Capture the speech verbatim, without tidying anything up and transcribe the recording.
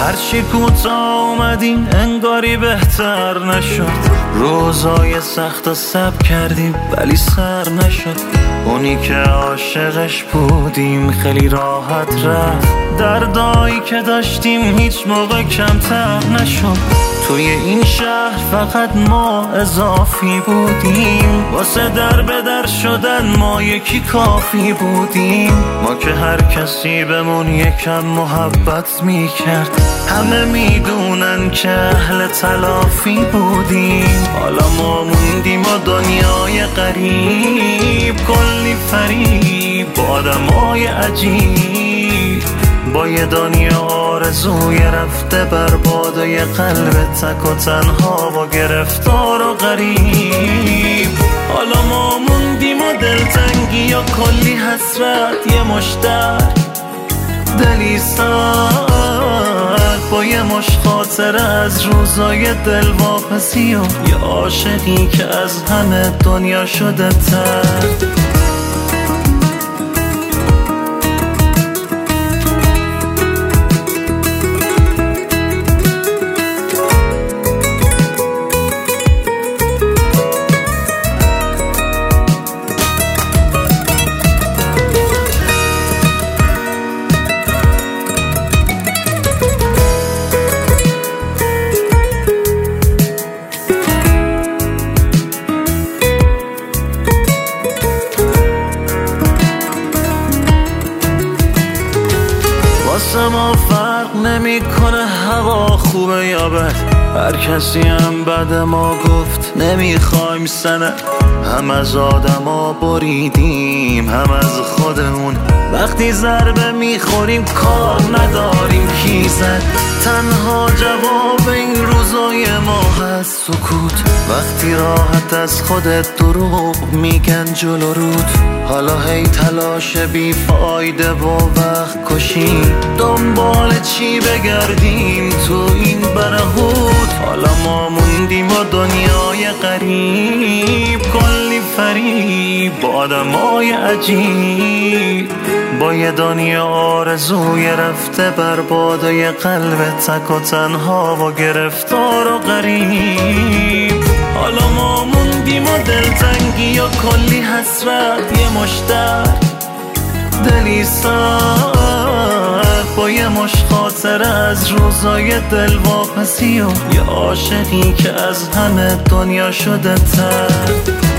هرچی کوتاه اومدیم انگاری بهتر نشد. روزای سخت و سب کردیم ولی سر نشد. اونی که عاشقش بودیم خیلی راحت رفت. دردایی که داشتیم هیچ موقع کمتر نشد. توی این شهر فقط ما اضافی بودیم. واسه در به در شدن ما یکی کافی بودیم. ما که هر کسی بهمون یکم محبت میکرد. همه میدونن که اهل تلافی بودیم. حالا ما موندیم و دنیای غریب، کلی فریب با آدمای عجیب، با یه دنیا آرزوی رفته برباد و یه قلب تک و تنها و گرفتار و غریب. حالا ما موندیم و دلتنگی و کلی حسرت، یه مشتر دلی سرد با یه مش خاطره از روزای دلواپسی و یه عاشقی که از همه دنیا شده تر. واسه ما فرق نمیکنه هوا خوبه یا بد. هر کسی هم بعد ما گفت نمیخوایم سند. هم از آدما بریدیم هم از خودمون. وقتی ضربه میخوریم کار نداریم کی زد. تنها جواب این روزای ما هست سکوت. وقتی راحت از خودت دروغ میگن جلو رود. حالا هی تلاش بیفایده و وقت کشی. دنبال چی بگردیم تو این برهوت. حالا ما موندیم و دنیای غریب، کلی فریب با آدمای عجیب، با یه دنیا آرزوی رفته برباد و یه قلب تک و تنها و گرفتار و غریب. حالا ما موندیم و دلتنگی و کلی حسرت، یه مشتر دلی سرد با یه مش خاطره از روزای دلواپسی و یه عاشقی که از همه دنیا شده تر.